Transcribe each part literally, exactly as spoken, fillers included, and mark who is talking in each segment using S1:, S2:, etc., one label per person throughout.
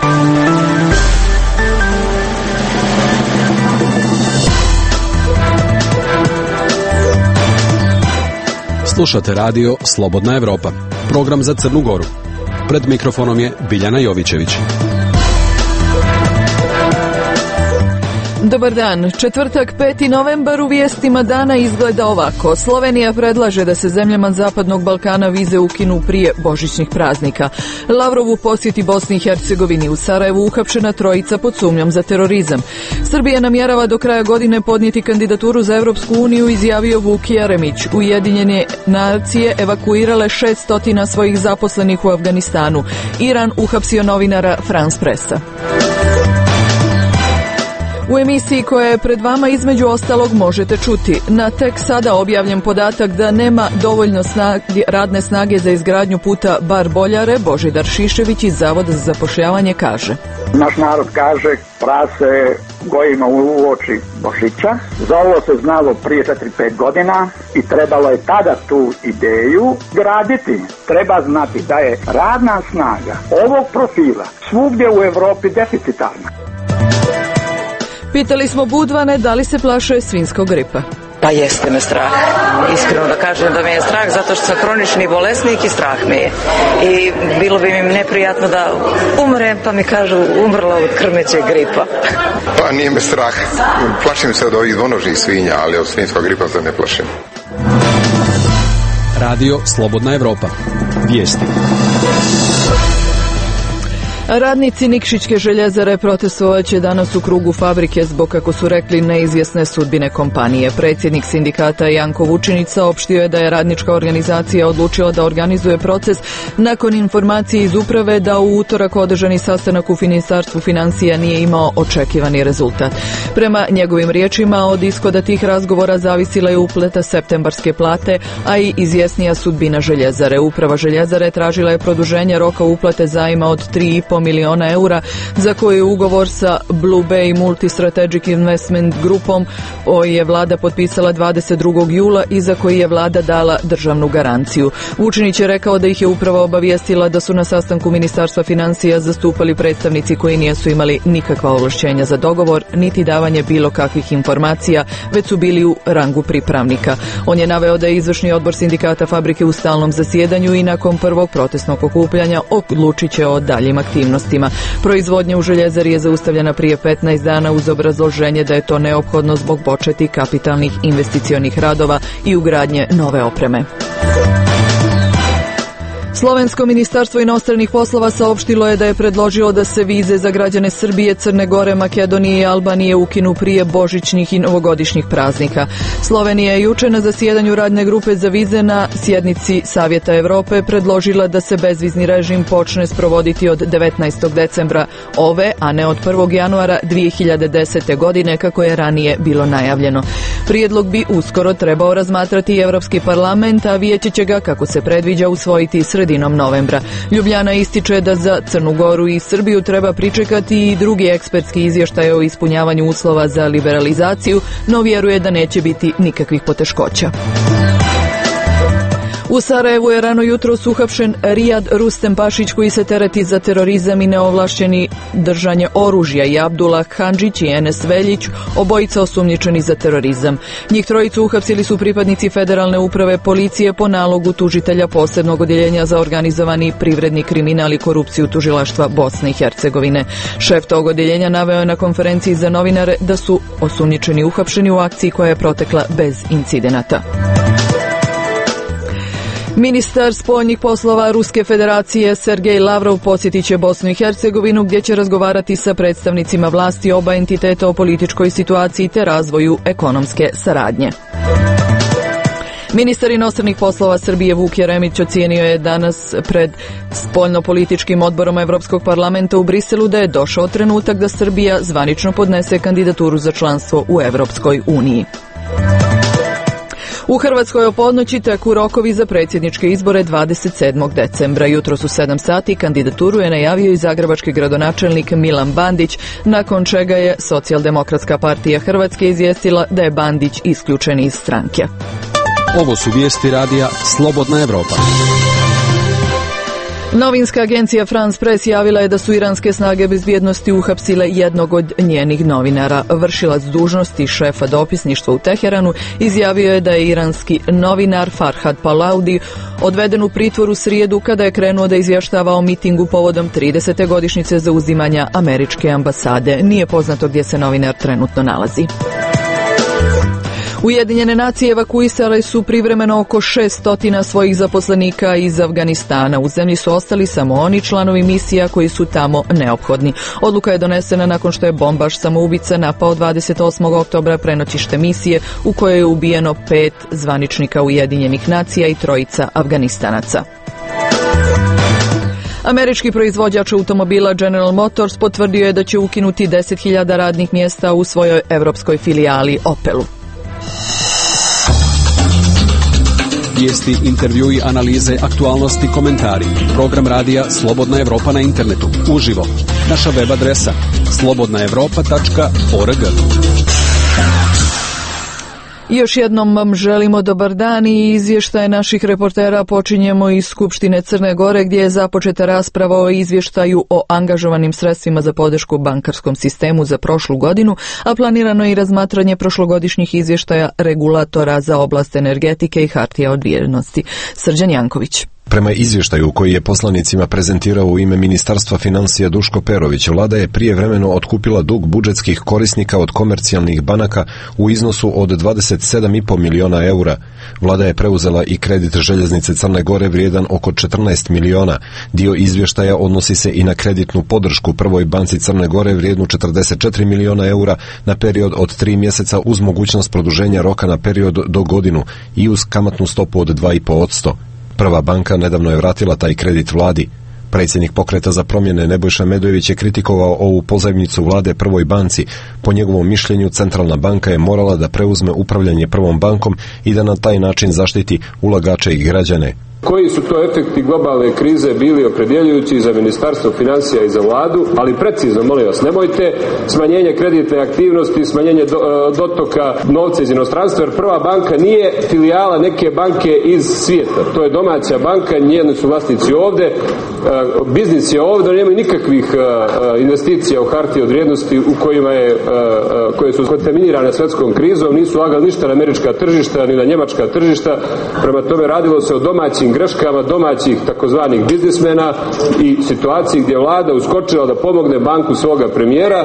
S1: Slušate radio Slobodna Evropa, program za Crnu Goru. Pred mikrofonom je Biljana Jovićević.
S2: Dobar dan. Četvrtak, peti novembar, u vijestima dana izgleda ovako. Slovenija predlaže da se zemljama Zapadnog Balkana vize ukinu prije božićnih praznika. Lavrovu posjeti Bosni i Hercegovini. U Sarajevu uhapšena trojica pod sumnjom za terorizam. Srbija namjerava do kraja godine podnijeti kandidaturu za Evropsku uniju, izjavio Vuk Jeremić. Ujedinjene nacije evakuirale šesto svojih zaposlenih u Afganistanu. Iran uhapsio novinara France Pressa. U emisiji koja je pred vama između ostalog možete čuti: na tek sada objavljen podatak da nema dovoljno snage, radne snage za izgradnju puta Bar-Boljare. Božidar Šišević iz Zavoda za zapošljavanje kaže:
S3: naš narod kaže, prase gojimo u oči Božića. Za ovo se znalo prije četiri pet godina i trebalo je tada tu ideju graditi. Treba znati da je radna snaga ovog profila svugdje u Europi deficitarna.
S2: Pitali smo Budvane da li se plaše svinjskog gripa.
S4: Pa jeste me strah. Iskreno da kažem da me je strah zato što sam kronični bolesnik i strah me je. I bilo bi mi neprijatno da umrem pa mi kažu umrla od krmećeg gripa.
S5: Pa nije me strah. Plašim se od ovih dvonožnih svinja, ali od svinjskog gripa se ne plašim.
S1: Radio Slobodna Evropa. Vijesti.
S2: Radnici Nikšićke željezare protestovać će danas u krugu fabrike zbog, kako su rekli, neizvjesne sudbine kompanije. Predsjednik sindikata Janko Vučinić saopštio je da je radnička organizacija odlučila da organizuje proces nakon informacije iz uprave da u utorak održani sastanak u Ministarstvu financija nije imao očekivani rezultat. Prema njegovim riječima, od ishoda tih razgovora zavisila je uplata septembarske plate, a i izvjesnija sudbina željezare. Uprava željezare tražila je produženje roka uplate zajma od tri i po miliona eura za koju je ugovor sa Blue Bay Multi-Strategic Investment Grupom koji je vlada potpisala dvadeset drugog jula i za koji je vlada dala državnu garanciju. Vučinić je rekao da ih je uprava obavijestila da su na sastanku Ministarstva financija zastupali predstavnici koji nisu imali nikakva ovlašćenja za dogovor, niti davanje bilo kakvih informacija, već su bili u rangu pripravnika. On je naveo da je izvršni odbor sindikata fabrike u stalnom zasjedanju i nakon prvog protestnog okupljanja odlučit će o daljim aktivnostima. Proizvodnja u željezari je zaustavljena prije petnaest dana uz obrazloženje da je to neophodno zbog početih kapitalnih investicionih radova i ugradnje nove opreme. Slovensko ministarstvo inostranih poslova saopštilo je da je predložilo da se vize za građane Srbije, Crne Gore, Makedonije i Albanije ukinu prije božićnih i novogodišnjih praznika. Slovenija je juče na zasjedanju radne grupe za vize na sjednici Savjeta Europe predložila da se bezvizni režim počne sprovoditi od devetnaestog decembra ove, a ne od prvog januara dvije hiljade desete. godine kako je ranije bilo najavljeno. Prijedlog bi uskoro trebao razmatrati i Europski parlament, a vijeće će ga, kako se predviđa, usvojiti sredinom novembra. Ljubljana ističe da za Crnu Goru i Srbiju treba pričekati i drugi ekspertski izvještaj o ispunjavanju uslova za liberalizaciju, no vjeruje da neće biti nikakvih poteškoća. U Sarajevu je rano jutros uhapšen Rijad Rustem Pašić koji se tereti za terorizam i neovlašćeni držanje oružja i Abdullah Handžić i Enes Veljić, obojica osumnjičeni za terorizam. Njih trojicu uhapsili su pripadnici Federalne uprave policije po nalogu tužitelja posebnog odjeljenja za organizovani privredni kriminal i korupciju tužilaštva Bosne i Hercegovine. Šef tog odjeljenja naveo je na konferenciji za novinare da su osumnjičeni uhapšeni u akciji koja je protekla bez incidenata. Ministar spoljnih poslova Ruske federacije Sergej Lavrov posjetit će Bosnu i Hercegovinu gdje će razgovarati sa predstavnicima vlasti oba entiteta o političkoj situaciji te razvoju ekonomske saradnje. Ministar inostranih poslova Srbije Vuk Jeremić ocijenio je danas pred spoljno-političkim odborom Evropskog parlamenta u Briselu da je došao trenutak da Srbija zvanično podnese kandidaturu za članstvo u Evropskoj uniji. U Hrvatskoj o podnoći teku rokovi za predsjedničke izbore dvadeset sedmog decembra. Jutros u sedam sati kandidaturu je najavio i zagrebački gradonačelnik Milan Bandić, nakon čega je Socijaldemokratska partija Hrvatske izvijestila da je Bandić isključen iz stranke.
S1: Ovo su vijesti radija Slobodna Evropa.
S2: Novinska agencija France Press javila je da su iranske snage bezbjednosti uhapsile jednog od njenih novinara. Vršilac dužnosti šefa dopisništva u Teheranu izjavio je da je iranski novinar Farhad Palaudi odveden u pritvor u srijedu kada je krenuo da izvještava o mitingu povodom tridesete godišnjice zauzimanja američke ambasade. Nije poznato gdje se novinar trenutno nalazi. Ujedinjene nacije evakuisale su privremeno oko šessto svojih zaposlenika iz Afganistana. U zemlji su ostali samo oni članovi misija koji su tamo neophodni. Odluka je donesena nakon što je bombaš samoubica napao dvadeset osmog oktobra prenoćište misije u kojoj je ubijeno pet zvaničnika Ujedinjenih nacija i trojica Afganistanaca. Američki proizvođač automobila General Motors potvrdio je da će ukinuti deset hiljada radnih mjesta u svojoj evropskoj filijali Opelu.
S1: Vijesti, intervjui, analize, aktualnosti, komentari. Program radija Slobodna Evropa na internetu. Uživo. Naša web adresa slobodna evropa tačka org.
S2: Još jednom vam želimo dobar dan i izvještaje naših reportera počinjemo iz Skupštine Crne Gore gdje je započeta rasprava o izvještaju o angažovanim sredstvima za podršku bankarskom sistemu za prošlu godinu, a planirano je i razmatranje prošlogodišnjih izvještaja regulatora za oblast energetike i hartija od vrijednosti. Srđan Janković.
S6: Prema izvještaju koji je poslanicima prezentirao u ime Ministarstva financija Duško Perović, vlada je prijevremeno otkupila dug budžetskih korisnika od komercijalnih banaka u iznosu od dvadeset sedam i po miliona eura. Vlada je preuzela i kredit Željeznice Crne Gore vrijedan oko četrnaest miliona. Dio izvještaja odnosi se i na kreditnu podršku Prvoj banci Crne Gore vrijednu četrdeset četiri miliona eura na period od tri mjeseca uz mogućnost produženja roka na period do godinu i uz kamatnu stopu od dva i po posto. Prva banka nedavno je vratila taj kredit vladi. Predsjednik Pokreta za promjene Nebojša Medojević je kritikovao ovu pozajmicu vlade Prvoj banci. Po njegovom mišljenju centralna banka je morala da preuzme upravljanje Prvom bankom i da na taj način zaštiti ulagače i građane.
S7: Koji su to efekti globalne krize bili opredjeljujući za Ministarstvo financija i za vladu, ali precizno, molim vas, nemojte smanjenje kreditne aktivnosti, smanjenje do, dotoka novca iz inostranstva, jer Prva banka nije filijala neke banke iz svijeta. To je domaća banka, njeni su vlasnici ovdje, biznis je ovdje, nemaju nikakvih investicija u hartije od vrijednosti u kojima je, koje su kontaminirane svjetskom krizom, nisu lagali ništa na američka tržišta ni na njemačka tržišta, prema tome radilo se o domaćim greškama domaćih takozvanih biznismena i situaciji gdje je vlada uskočila da pomogne banku svoga premijera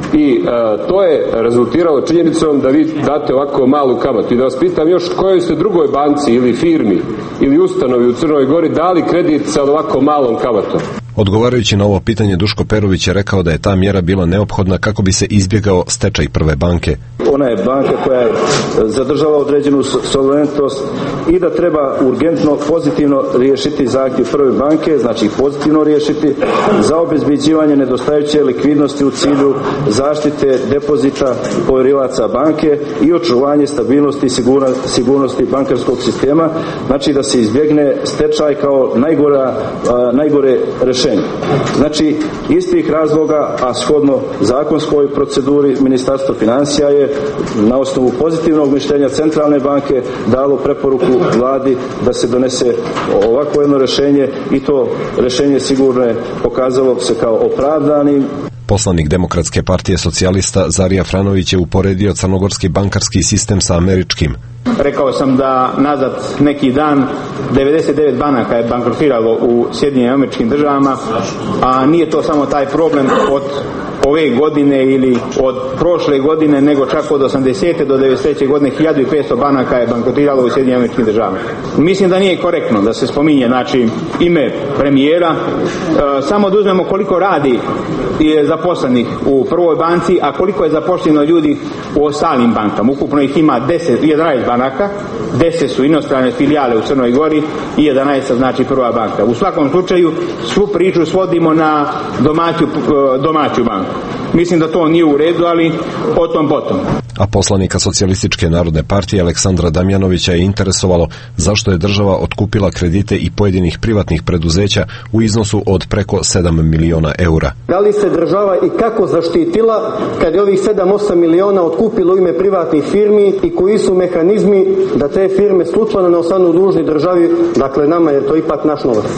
S7: i e, to je rezultiralo činjenicom da vi date ovako malu kamatu. I da vas pitam još, kojoj ste drugoj banci ili firmi ili ustanovi u Crnoj Gori dali kredit sa ovako malom kamatom?
S6: Odgovarajući na ovo pitanje, Duško Perović je rekao da je ta mjera bila neophodna kako bi se izbjegao stečaj Prve banke.
S8: Ona je banka koja je zadržala određenu solventnost i da treba urgentno, pozitivno riješiti zahtjev Prve banke, znači pozitivno riješiti za obezbeđivanje nedostajuće likvidnosti u cilju zaštite depozita povjerilaca banke i očuvanje stabilnosti i sigurnosti bankarskog sistema, znači da se izbjegne stečaj kao najgora, najgore rješenje. Znači, istih razloga, a shodno zakonskoj proceduri Ministarstvo financija je na osnovu pozitivnog mišljenja Centralne banke dalo preporuku vladi da se donese ovako jedno rješenje i to rješenje sigurno je pokazalo se kao opravdanim.
S6: Poslanik Demokratske partije socijalista Zarija Franović je uporedio crnogorski bankarski sistem sa američkim.
S9: Rekao sam da nazad neki dan devedeset devet banaka je bankrotiralo u Sjedinjenim Američkim Državama, a nije to samo taj problem od ove godine ili od prošle godine, nego čak od osamdesete do devedeset treće godine hiljadu i petsto banaka je bankrotiralo u Sjedinjenim Američkim Državama. Mislim da nije korektno da se spominje, znači, ime premijera, e, samo da uzmemo koliko radi je zaposlenih u Prvoj banci, a koliko je zaposleno ljudi u ostalim bankama. Ukupno ih ima deset, jedanaest banaka, deset su inostrane filijale u Crnoj Gori i jedanaest znači Prva banka. U svakom slučaju svu priču svodimo na domaću, domaću banku. Mislim da to nije u redu, ali o tom potom.
S6: A poslanika Socijalističke narodne partije Aleksandra Damjanovića je interesovalo zašto je država otkupila kredite i pojedinih privatnih preduzeća u iznosu od preko sedam miliona eura.
S10: Da li se država i kako zaštitila kad je ovih sedam osam miliona otkupilo u ime privatnih firmi i koji su mehanizmi da te firme slučajno ne ostanu dužni državi, dakle nama je to ipak naš novac.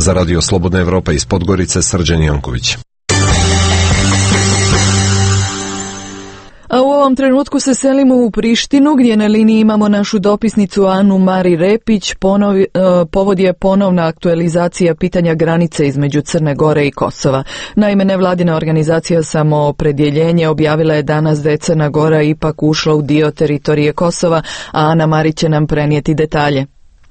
S6: Za radio Slobodna Evropa iz Podgorice, Srđan Janković.
S2: A u ovom trenutku se selimo u Prištinu, gdje na liniji imamo našu dopisnicu Anu Mari Repić. Ponovi, povod je ponovna aktualizacija pitanja granice između Crne Gore i Kosova. Naime, nevladina organizacija Samoopredjeljenje objavila je danas da je Crna Gora ipak ušla u dio teritorije Kosova, a Ana Mari će nam prenijeti detalje.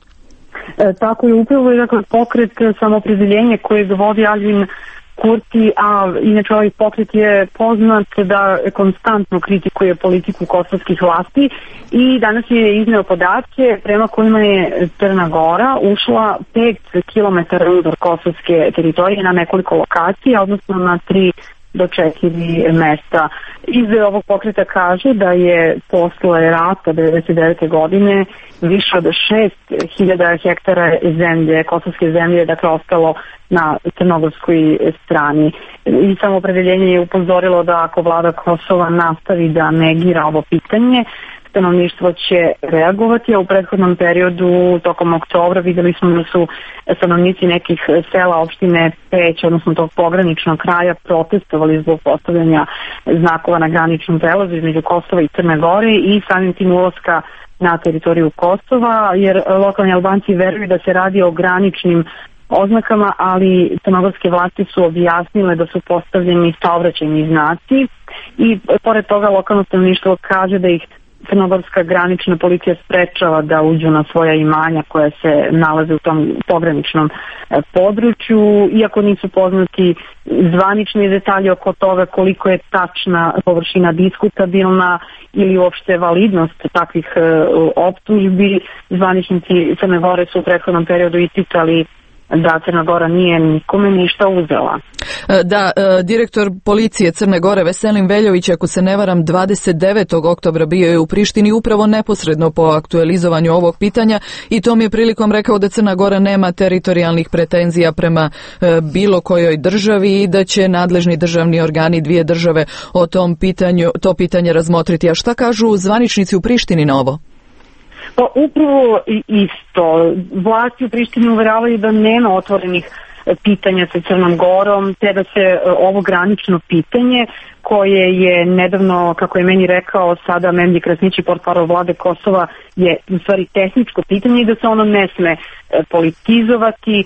S11: E, tako je, upravo je dakle, pokret Samoopredjeljenje koji vodi Aljbin Kurti, a inače ovaj pokret je poznat da konstantno kritikuje politiku kosovskih vlasti i danas je izneo podatke prema kojima je Crna Gora ušla pet kilometara unutar kosovske teritorije na nekoliko lokacija, odnosno na tri do četiri mesta. Iz ovog pokreta kaže da je posle rata devedeset devete godine više od šest hiljada hektara zemlje, kosovske zemlje, dakle ostalo na crnogorskoj strani. I Samoopredjeljenje je upozorilo da ako vlada Kosova nastavi da negira ovo pitanje, stanovništvo će reagovati, a u prethodnom periodu tokom oktobra videli smo da su stanovnici nekih sela opštine Peć, odnosno tog pograničnog kraja, protestovali zbog postavljanja znakova na graničnom prelazu između Kosova i Crne Gore i samim tim ulaska na teritoriju Kosova, jer lokalni Albanci veruju da se radi o graničnim oznakama, ali crnogorske vlasti su objasnile da su postavljeni saobraćajni znaci i pored toga lokalno stanovništvo kaže da ih crnogorska granična policija sprečava da uđu na svoja imanja koja se nalaze u tom pograničnom području, iako nisu poznati zvanični detalji oko toga koliko je tačna površina diskutabilna ili uopšte validnost takvih optužbi. Zvaničnici Crne Gore su u prethodnom periodu isticali da Crna Gora nije nikome ništa uzela.
S2: Da, direktor policije Crne Gore Veselin Veljović, ako se ne varam, dvadeset devetog oktobra bio je u Prištini upravo neposredno po aktualizovanju ovog pitanja i tom je prilikom rekao da Crna Gora nema teritorijalnih pretenzija prema bilo kojoj državi i da će nadležni državni organi dvije države o tom pitanju, to pitanje razmotriti. A šta kažu zvaničnici u Prištini na ovo?
S11: Pa upravo isto. Vlasti u Prištini uveravaju da nema otvorenih pitanja sa Crnom Gorom, te da se ovo granično pitanje koje je nedavno, kako je meni rekao sada Memlji Krasnići, portparol vlade Kosova, je u stvari tehničko pitanje i da se ono ne sme politizovati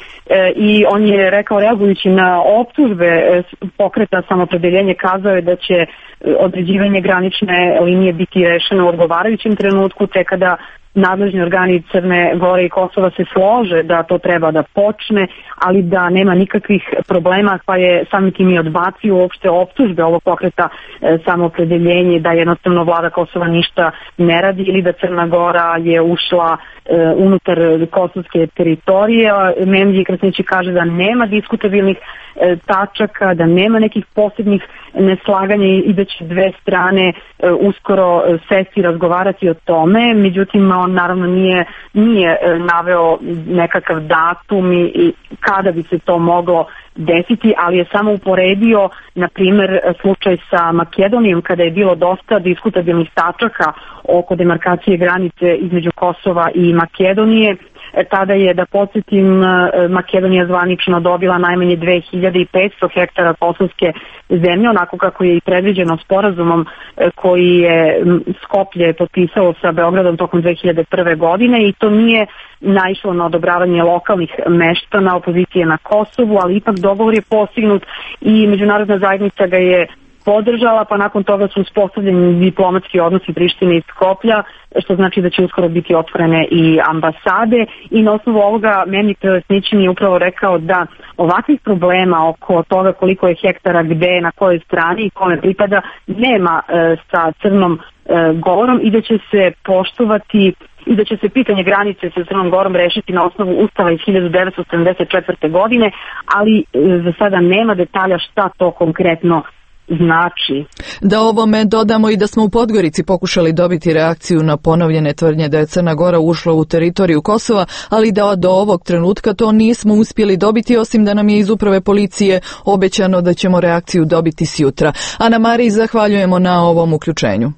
S11: i on je rekao, reagujući na optužbe pokreta Samoopredjeljenje, kazao je da će određivanje granične linije biti rešeno u odgovarajućem trenutku, te kada nadležni organi Crne Gore i Kosova se slože da to treba da počne, ali da nema nikakvih problema, pa je samim tim i odbacio uopšte optužbe ovog pokreta e, Samoopredjeljenje da jednostavno vlada Kosova ništa ne radi ili da Crna Gora je ušla e, unutar kosovske teritorije. Memlji Krasnići kaže da nema diskutabilnih e, tačaka, da nema nekih posebnih neslaganja i da će dve strane e, uskoro sesti i razgovarati o tome. Međutim, on naravno nije, nije naveo nekakav datum i, i kada bi se to moglo desiti, ali je samo uporedio, na primjer, slučaj sa Makedonijom, kada je bilo dosta diskutabilnih tačaka oko demarkacije granice između Kosova i Makedonije. Tada je, da podsjetim, Makedonija zvanično dobila najmanje dve hiljade petsto hektara kosovske zemlje, onako kako je i predviđeno sporazumom koji je Skoplje potpisalo sa Beogradom tokom dve hiljade prve. godine i to nije naišlo na odobravanje lokalnih meštana opozicije na Kosovu, ali ipak dogovor je postignut i međunarodna zajednica ga je podržala, pa nakon toga su uspostavljeni diplomatski odnosi Prištine i Skoplja, što znači da će uskoro biti otvorene i ambasade i na osnovu ovoga Memlji Krasnići mi je upravo rekao da ovakvih problema oko toga koliko je hektara gde, na kojoj strani i kome pripada, nema e, sa Crnom e, Gorom i da će se poštovati i da će se pitanje granice sa Crnom Gorom rešiti na osnovu Ustava iz hiljadu devetsto sedamdeset četvrte. godine, ali e, za sada nema detalja šta to konkretno znači.
S2: Da ovome dodamo i da smo u Podgorici pokušali dobiti reakciju na ponovljene tvrdnje da je Crna Gora ušla u teritoriju Kosova, ali da do ovog trenutka to nismo uspjeli dobiti, osim da nam je iz uprave policije obećano da ćemo reakciju dobiti sjutra. Ana Mari, zahvaljujemo na ovom uključenju.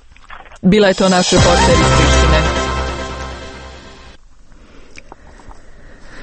S2: Bila je to naš reporter iz Prištine.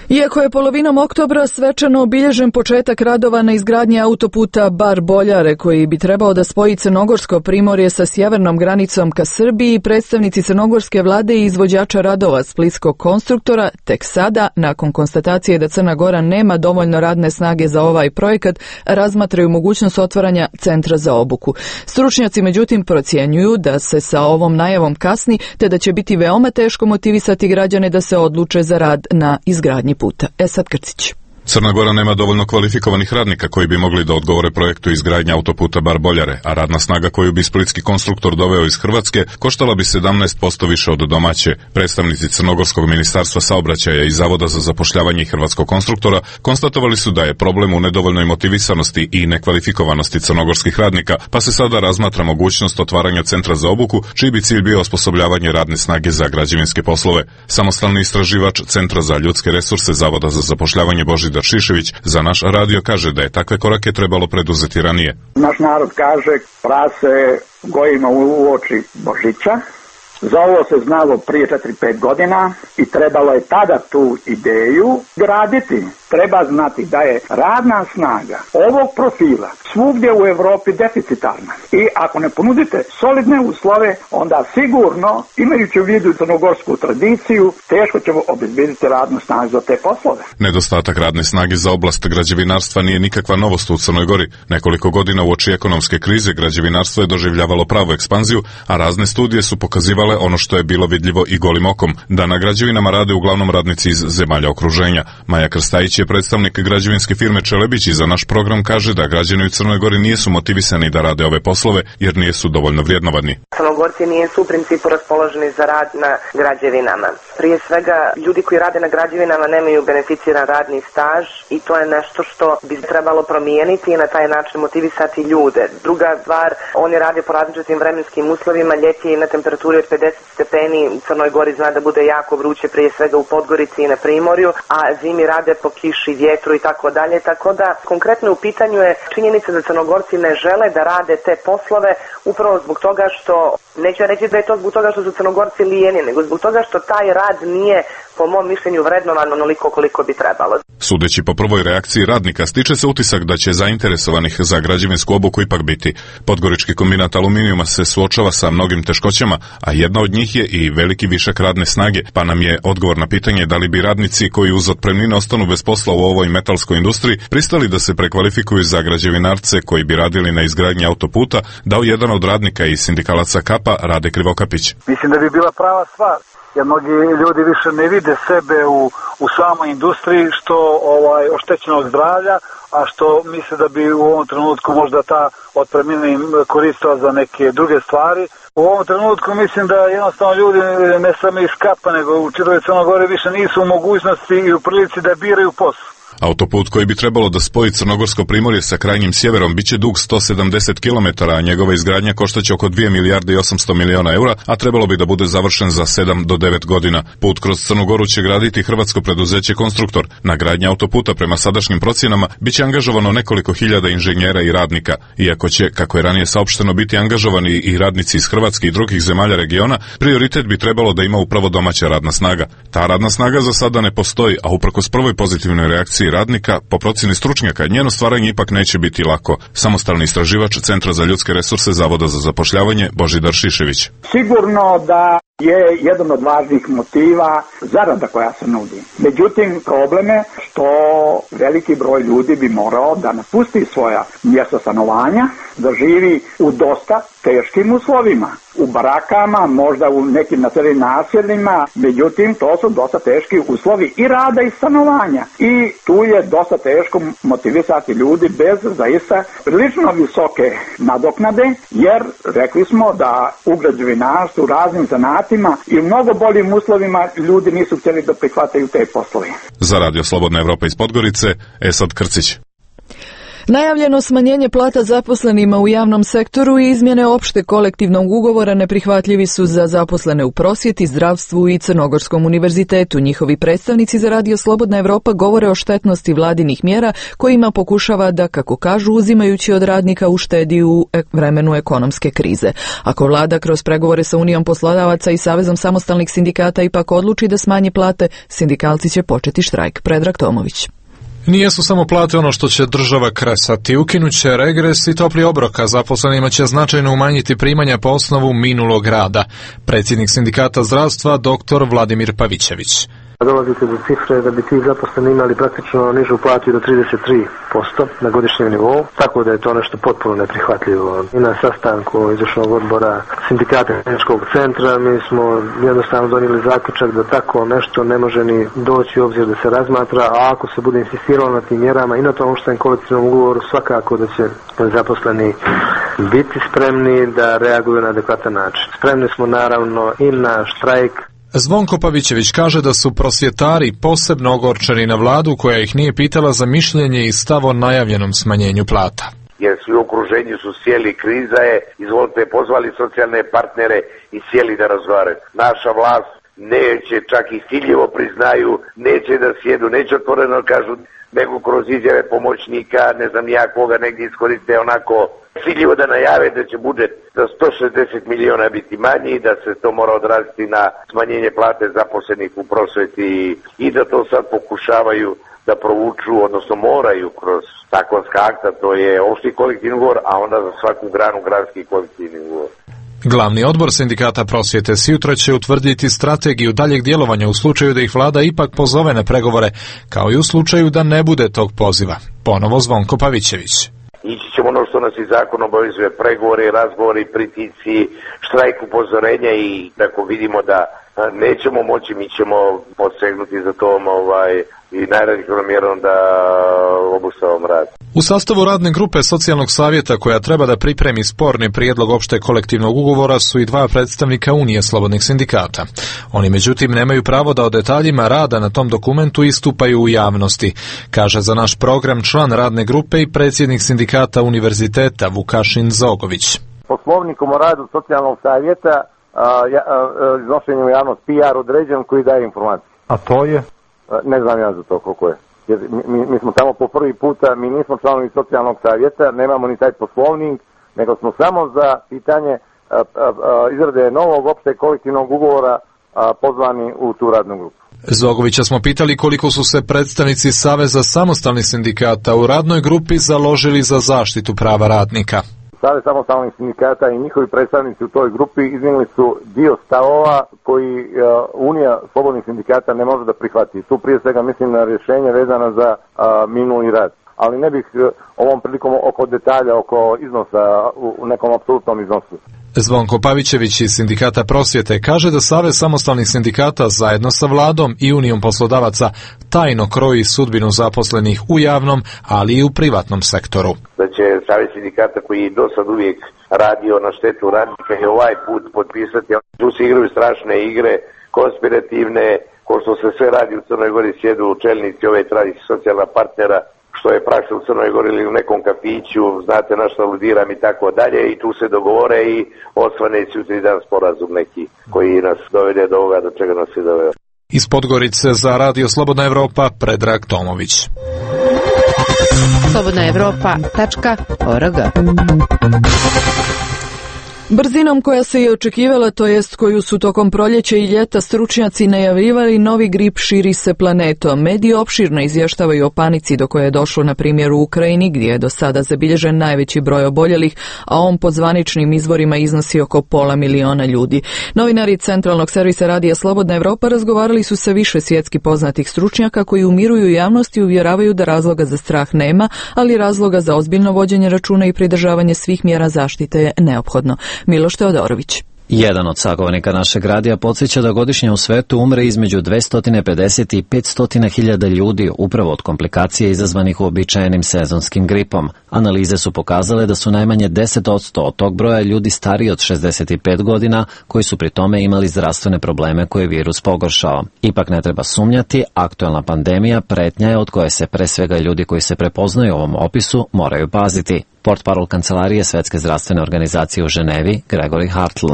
S2: Iako je polovinom oktobra svečano obilježen početak radova na izgradnji autoputa Bar-Boljare, koji bi trebao da spoji Crnogorsko primorje sa sjevernom granicom ka Srbiji, predstavnici crnogorske vlade i izvođača radova splitskog konstruktora tek sada, nakon konstatacije da Crna Gora nema dovoljno radne snage za ovaj projekat, razmatraju mogućnost otvaranja centra za obuku. Stručnjaci međutim procjenjuju da se sa ovom najavom kasni, te da će biti veoma teško motivisati građane da se odluče za rad na izgradnji puta. Esad Krcić.
S12: Crna Gora nema dovoljno kvalifikovanih radnika koji bi mogli da odgovore projektu izgradnje autoputa Bar-Boljare, a radna snaga koju bi splitski konstruktor doveo iz Hrvatske koštala bi sedamnaest posto više od domaće. Predstavnici Crnogorskog ministarstva saobraćaja i Zavoda za zapošljavanje hrvatskog konstruktora konstatovali su da je problem u nedovoljnoj motivisanosti i nekvalifikovanosti crnogorskih radnika, pa se sada razmatra mogućnost otvaranja centra za obuku, čiji bi cilj bio osposobljavanje radne snage za građevinske poslove. Samostalni istraživač Centra za ljudske resurse Zavoda za zapošljavanje Božidar Šišević za naš radio kaže da je takve korake trebalo preduzeti ranije.
S3: Naš narod kaže, prase gojima u oči Božića. Za ovo se znalo prije četiri pet godina i trebalo je tada tu ideju graditi. Treba znati da je radna snaga ovog profila svugdje u Europi deficitarna. I ako ne ponudite solidne uslove, onda sigurno, imajući u vidu crnogorsku tradiciju, teško ćemo obezbediti radnu snagu za te poslove.
S12: Nedostatak radne snage za oblast građevinarstva nije nikakva novost u Crnoj Gori. Nekoliko godina uoči ekonomske krize građevinarstvo je doživljavalo pravu ekspanziju, a razne studije su pokazivale ono što je bilo vidljivo i golim okom, da na građevinama rade uglavnom radnici iz zemalja okruženja. Maja Krstajić je predstavnik građevinske firme Čelebić i za naš program kaže da građani u Crnoj Gori nisu motivisani da rade ove poslove jer nisu dovoljno vrijednovani.
S13: Crnogorci nisu u principu raspoloženi za rad na građevinama. Prije svega, ljudi koji rade na građevinama nemaju beneficiran radni staž i to je nešto što bi trebalo promijeniti i na taj način motivisati ljude. Druga stvar, oni rade po različitim vremenskim uslovima, ljeti na temperaturi od pedeset stepeni, u Crnoj Gori zna da bude jako vruće, prije svega u Podgorici i na Primorju, a zimi rade po kiši, vjetru i tako dalje, tako da konkretno u pitanju je činjenica da Crnogorci ne žele da rade te poslove upravo zbog toga što, neću reći da je to zbog toga što su Crnogorci lijeni, nego zbog toga što taj rad nije po mom mišljenju vrednovan onoliko koliko bi trebalo.
S12: Sudeći po prvoj reakciji radnika, stiče se utisak da će zainteresovanih za građevinsku obuku ipak biti. Podgorički kombinat aluminijuma se suočava sa mnogim teškoćama, a jedna od njih je i veliki višak radne snage, pa nam je odgovor na pitanje da li bi radnici koji uz otpremnine ostanu bez posla u ovoj metalskoj industriji pristali da se prekvalifikuju za građevinarce koji bi radili na izgradnji autoputa, dao jedan od radnika iz sindikalaca Kapa, Rade Krivokapić.
S14: Mislim da bi bila prava stvar, jer mnogi ljudi više ne vide sebe u, u samoj industriji što ovaj oštećenog zdravlja, a što misle da bi u ovom trenutku možda ta otpremnina im koristila za neke druge stvari. U ovom trenutku mislim da jednostavno ljudi ne samo iz Kapa, nego u čitavoj Crnoj Gori više nisu u mogućnosti i u prilici da biraju posao.
S12: Autoput koji bi trebalo da spoji Crnogorsko primorje sa krajnjim sjeverom biće dug sto sedamdeset kilometara, a njegova izgradnja koštaće oko dvije milijarde i osamsto miliona eura, a trebalo bi da bude završen za sedam do devet godina. Put kroz Crnu Goru će graditi hrvatsko preduzeće Konstruktor. Na gradnji autoputa prema sadašnjim procjenama biće angažovano nekoliko hiljada inženjera i radnika. Iako će, kako je ranije saopšteno, biti angažovani i radnici iz Hrvatske i drugih zemalja regiona, prioritet bi trebalo da ima upravo domaća radna snaga. Ta radna snaga za sada ne postoji, a uprkos prvoj pozitivnoj reakciji radnika, po procjeni stručnjaka, njeno stvaranje ipak neće biti lako. Samostalni istraživač Centra za ljudske resurse Zavoda za zapošljavanje Božidar Šišević.
S3: Sigurno da je jedan od važnih motiva zarada koja se nudi. Međutim, problem je što veliki broj ljudi bi morao da napusti svoja mjesta stanovanja, da živi u dosta teškim uslovima. U barakama, možda u nekim naseljenim naseljima, međutim, to su dosta teški uslovi i rada i stanovanja. I tu je dosta teško motivisati ljudi bez zaista prilično visoke nadoknade, jer rekli smo da u građevinarstvu, u raznim zanatima i u mnogo boljim uslovima ljudi nisu htjeli da prihvataju te poslove.
S12: Za Radio Slobodna Evropa iz Podgorice, Esad Krcić.
S2: Najavljeno smanjenje plata zaposlenima u javnom sektoru i izmjene opšte kolektivnog ugovora neprihvatljivi su za zaposlene u prosvjeti, zdravstvu i Crnogorskom univerzitetu. Njihovi predstavnici za Radio Slobodna Evropa govore o štetnosti vladinih mjera kojima pokušava da, kako kažu, uzimajući od radnika uštedi u vremenu ekonomske krize. Ako vlada kroz pregovore sa Unijom poslodavaca i Savezom samostalnih sindikata ipak odluči da smanji plate, sindikalci će početi štrajk. Predrag Tomović.
S15: Nijesu samo plate ono što će država kresati, ukinuće regres i topli obrok, a zaposlenima će značajno umanjiti primanja po osnovu minulog rada. Predsjednik sindikata zdravstva dr Vladimir Pavićević.
S16: Dolazite do cifre da bi ti zaposleni imali praktično nižu platu do trideset tri posto na godišnjem nivou, tako da je to nešto potpuno neprihvatljivo. I na sastanku izvršnog odbora sindikata tehničkog centra mi smo jednostavno donijeli zaključak da tako nešto ne može ni doći u obzir da se razmatra, a ako se bude insistiralo na tim mjerama i na tom uopštenom kolektivnom ugovoru, svakako da će zaposleni biti spremni da reaguju na adekvatan način. Spremni smo naravno i na štrajk.
S15: Zvonko Pavićević kaže da su prosvjetari posebno ogorčeni na vladu koja ih nije pitala za mišljenje i stav o najavljenom smanjenju plata.
S17: Jer svi u okruženju su sjeli, kriza je, izvolite, pozvali socijalne partnere i sjeli da razgovaraju. Naša vlast neće, čak i stiljivo priznaju, neće da sjedu, neće otvoreno kažu, nego kroz izjave pomoćnika, ne znam ja koga negdje iskoriste onako ciljivo da najave da će budžet za sto šezdeset miliona biti manji, da se to mora odraziti na smanjenje plate zaposlenih u prosveti i da to sad pokušavaju da provuču, odnosno moraju kroz zakonska akta, to je opšti kolektivni ugovor, a onda za svaku granu gradski kolektivni ugovor.
S15: Glavni odbor sindikata prosvjete sutra će utvrditi strategiju daljeg djelovanja u slučaju da ih vlada ipak pozove na pregovore, kao i u slučaju da ne bude tog poziva. Ponovo Zvonko Pavićević.
S17: Ići ćemo ono što nas i zakon obavezuje, pregovori, razgovori, pritici, štrajk, upozorenja i tako vidimo da nećemo moći, mi ćemo posegnuti za tom ovaj, i najradikalnom mjerom da obustavom rad.
S15: U sastavu radne grupe socijalnog savjeta koja treba da pripremi sporni prijedlog opšte kolektivnog ugovora su i dva predstavnika Unije slobodnih sindikata. Oni međutim nemaju pravo da o detaljima rada na tom dokumentu istupaju u javnosti, kaže za naš program član radne grupe i predsjednik sindikata univerziteta Vukašin Zogović.
S18: Poslovnikom o radu socijalnog savjeta iznošenjem u javnost P R određen koji daje informacije.
S19: A to je?
S18: Ne znam ja za to koliko je. Jer mi, mi smo tamo po prvi puta, mi nismo članovi socijalnog savjeta, nemamo ni taj poslovnik, nego smo samo za pitanje a, a, a, izrade novog opšteg kolektivnog ugovora a, pozvani u tu radnu grupu.
S15: Zogovića smo pitali koliko su se predstavnici Saveza samostalnih sindikata u radnoj grupi založili za zaštitu prava radnika.
S18: Savez samostalnih sindikata i njihovi predstavnici u toj grupi iznijeli su dio stavova koji uh, Unija slobodnih sindikata ne može da prihvati. Tu prije svega mislim na rješenje vezano za uh, minuli rad. Ali ne bih uh, ovom prilikom oko detalja, oko iznosa u, u nekom apsolutnom iznosu.
S15: Zvonko Pavićević iz sindikata prosvjete kaže da Savez samostalnih sindikata zajedno sa vladom i Unijom poslodavaca tajno kroji sudbinu zaposlenih u javnom, ali i u privatnom sektoru.
S17: Da će Savez sindikata koji je do sad uvijek radio na štetu radnika i ovaj put potpisati. Tu se igraju strašne igre, konspirativne, ko što se sve radi u Crnoj Gori, sjedu čelnici ove tradicije socijalna partnera, što je praksa u Crnoj Gori ili u nekom kafiću, znate na što aludiram i tako dalje, i tu se dogovore i osvane sutri dan sporazum neki koji nas dovede do ovoga do čega nas je doveo.
S15: Iz Podgorice za Radio Slobodna Evropa, Predrag Tomović.
S20: slobodna evropa tačka org.
S2: Brzinom koja se je očekivala, to jest koju su tokom proljeća i ljeta stručnjaci najavljivali, novi grip širi se planetom. Mediji opširno izvještavaju o panici do koje je došlo na primjer u Ukrajini, gdje je do sada zabilježen najveći broj oboljelih, a on po zvaničnim izvorima iznosi oko pola miliona ljudi. Novinari Centralnog servisa Radija Slobodna Evropa razgovarali su sa više svjetski poznatih stručnjaka koji umiruju javnost i uvjeravaju da razloga za strah nema, ali razloga za ozbiljno vođenje računa i pridržavanje svih mjera zaštite je neophodno. Miloš Teodorović.
S19: Jedan od sagovornika našeg radija podsjeća da godišnje u svetu umre između dvesta pedeset i petsto hiljada ljudi upravo od komplikacija izazvanih uobičajenim sezonskim gripom. Analize su pokazale da su najmanje deset posto od tog broja ljudi stariji od šezdeset pet godina koji su pri tome imali zdravstvene probleme koje je virus pogoršao. Ipak ne treba sumnjati, aktuelna pandemija pretnja je od koje se pre svega ljudi koji se prepoznaju u ovom opisu moraju paziti. Portparol Kancelarije Svetske zdravstvene organizacije u Ženevi, Gregory Hartl.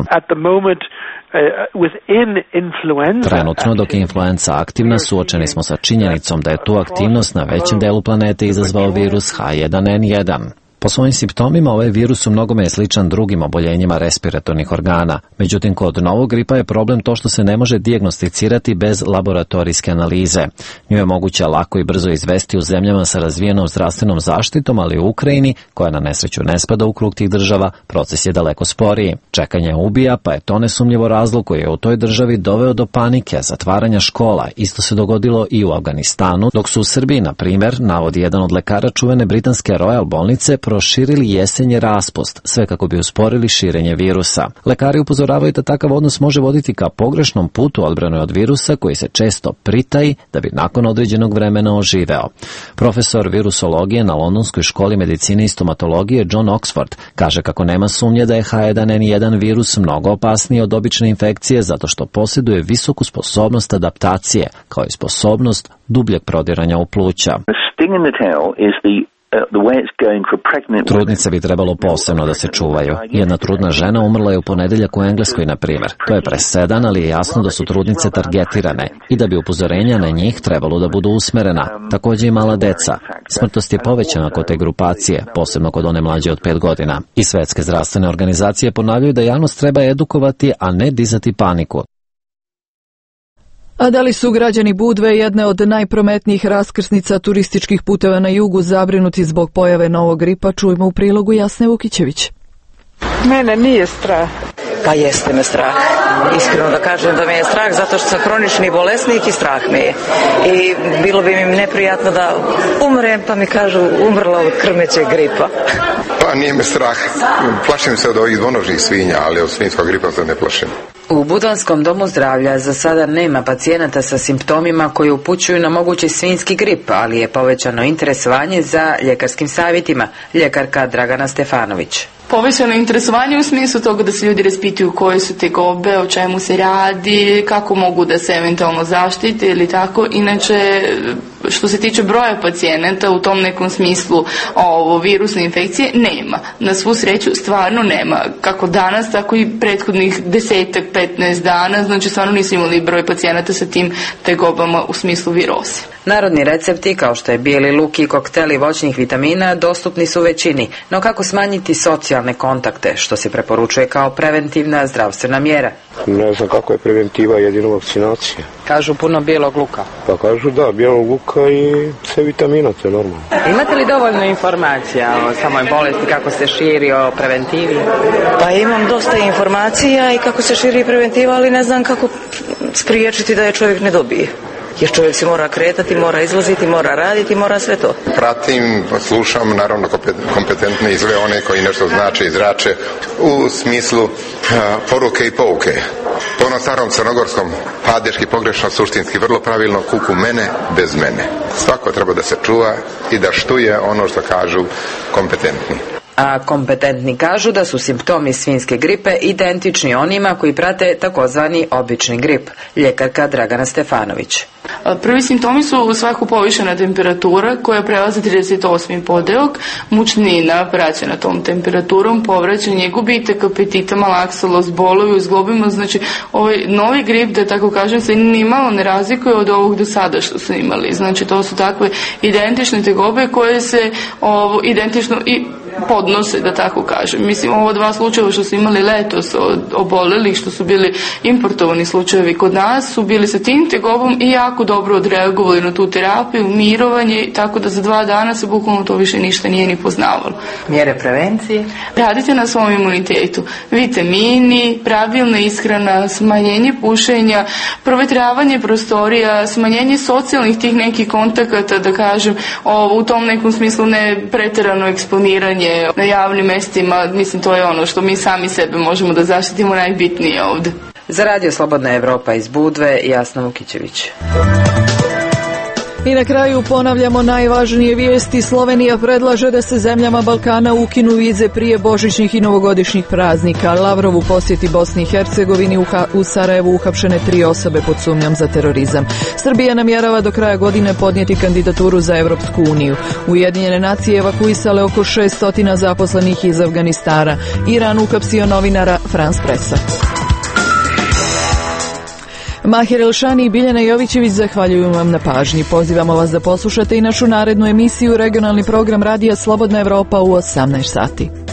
S19: Trenutno dok je influenca aktivna, suočeni smo sa činjenicom da je tu aktivnost na većem delu planete izazvao virus H jedan N jedan. Po svojim simptomima ovaj virus u mnogome je sličan drugim oboljenjima respiratornih organa. Međutim, kod novog gripa je problem to što se ne može dijagnosticirati bez laboratorijske analize. Nju je moguće lako i brzo izvesti u zemljama sa razvijenom zdravstvenom zaštitom, ali u Ukrajini, koja na nesreću ne spada u krug tih država, proces je daleko sporiji. Čekanje ubija, pa je to nesumnjivo razlog koji je u toj državi doveo do panike, zatvaranja škola. Isto se dogodilo i u Afganistanu, dok su u Srbiji, na primjer, navodi jedan od lekara čuvene britanske Royal bolnice, proširili jesenji raspust, sve kako bi usporili širenje virusa. Lekari upozoravaju da takav odnos može voditi ka pogrešnom putu odbrane od virusa koji se često pritaji da bi nakon određenog vremena oživeo. Profesor virusologije na Londonskoj školi medicine i stomatologije John Oxford kaže kako nema sumnje da je H jedan N jedan virus mnogo opasniji od obične infekcije zato što posjeduje visoku sposobnost adaptacije, kao i sposobnost dubljeg prodiranja u pluća. Trudnice bi trebalo posebno da se čuvaju. Jedna trudna žena umrla je u ponedeljak u Engleskoj, na primjer. To je presedan, ali je jasno da su trudnice targetirane i da bi upozorenja na njih trebalo da budu usmerena. Također i mala deca. Smrtnost je povećana kod te grupacije, posebno kod one mlađe od pet godina. I svetske zdravstvene organizacije ponavljaju da javnost treba edukovati, a ne dizati paniku.
S2: A da li su građani Budve, jedne od najprometnijih raskrsnica turističkih puteva na jugu, zabrinuti zbog pojave novog gripa, čujemo u prilogu Jasne Vukićević.
S4: Mene nije strah. Pa jeste me strah. Iskreno da kažem da me je strah zato što sam kronični bolesnik i strah me je. I bilo bi mi neprijatno da umrem, pa mi kažu umrla od krmećeg gripa.
S5: Pa nije me strah. Plašim se od ovih dvonožnih svinja, ali od svinjskog gripa se ne plašim.
S21: U Budanskom domu zdravlja za sada nema pacijenata sa simptomima koji upućuju na mogući svinjski grip, ali je povećano interesovanje za ljekarskim savjetima. Ljekarka Dragana Stefanović.
S22: Povećano interesovanje u smislu toga da se ljudi raspituju koje su tegobe, o čemu se radi, kako mogu da se eventualno zaštite ili tako. Inače, što se tiče broja pacijenata u tom nekom smislu ovo virusne infekcije, nema. Na svu sreću stvarno nema. Kako danas, tako i prethodnih desetak, petnaest dana, znači stvarno nisu imali broj pacijenata sa tim tegobama u smislu viroze.
S21: Narodni recepti, kao što je bijeli luk i kokteli voćnih vitamina, dostupni su većini, no kako smanjiti socijalne kontakte, što se preporučuje kao preventivna zdravstvena mjera?
S23: Ne znam kako je preventiva, jedino vakcinacija.
S21: Kažu puno bijelog luka.
S23: Pa kažu da, bijelog luka i sve vitamina, to je normalno.
S21: Imate li dovoljno informacija o samoj bolesti, kako se širi, o preventivi?
S4: Pa imam dosta informacija i kako se širi preventiva, ali ne znam kako spriječiti da je čovjek ne dobije. Jer čovjek se mora kretati, mora izlaziti, mora raditi, mora sve to.
S5: Pratim, slušam, naravno kompetentne i sve one koji nešto znače i zrače u smislu a, poruke i pouke. Po onom starom crnogorskom, padeški, pogrešno, suštinski, vrlo pravilno, kuku mene bez mene. Svako treba da se čuva i da štuje ono što kažu kompetentni.
S21: A kompetentni kažu da su simptomi svinjske gripe identični onima koji prate takozvani obični grip. Ljekarka Dragana Stefanović.
S22: Prvi simptomi su svakako povišena temperatura koja prelazi trideset osmi podeok, mučnina praćena tom temperaturom, povraćanje, gubitak apetita, malaksalost, bolovi u zglobima. Znači ovaj novi grip, da tako kažem, se nimalo ne razlikuje od ovog do sada što su imali. Znači to su takve identične tegobe koje se ovo, identično i podnose, da tako kažem. Mislim, ovo dva slučajeva što su imali letos od obolelih, što su bili importovani slučajevi kod nas, su bili sa tim tegobom i jako dobro odreagovali na tu terapiju, mirovanje, tako da za dva dana se bukvalno to više ništa nije ni poznavalo.
S21: Mjere prevencije?
S22: Radite na svom imunitetu. Vitamini, pravilna ishrana, smanjenje pušenja, provetravanje prostorija, smanjenje socijalnih tih nekih kontakata, da kažem, ovo, u tom nekom smislu ne preterano eksponiranje pušenje na javnim mestima, mislim to je ono što mi sami sebe možemo da zaštitimo najbitnije ovde.
S21: Za Radio Slobodna Evropa iz Budve, Jasna Vukićević.
S2: I na kraju ponavljamo najvažnije vijesti. Slovenija predlaže da se zemljama Balkana ukinu vize prije božićnih i novogodišnjih praznika. Lavrov u posjeti Bosni i Hercegovini, u Sarajevu uhapšene tri osobe pod sumnjom za terorizam. Srbija namjerava do kraja godine podnijeti kandidaturu za Evropsku uniju. Ujedinjene nacije evakuisale oko šessto zaposlenih iz Afganistana. Iran uhapsio novinara France Pressa. Mahir Elšani i Biljana Jovićević zahvaljuju vam na pažnji. Pozivamo vas da poslušate i našu narednu emisiju, regionalni program Radija Slobodna Evropa u osamnaest sati.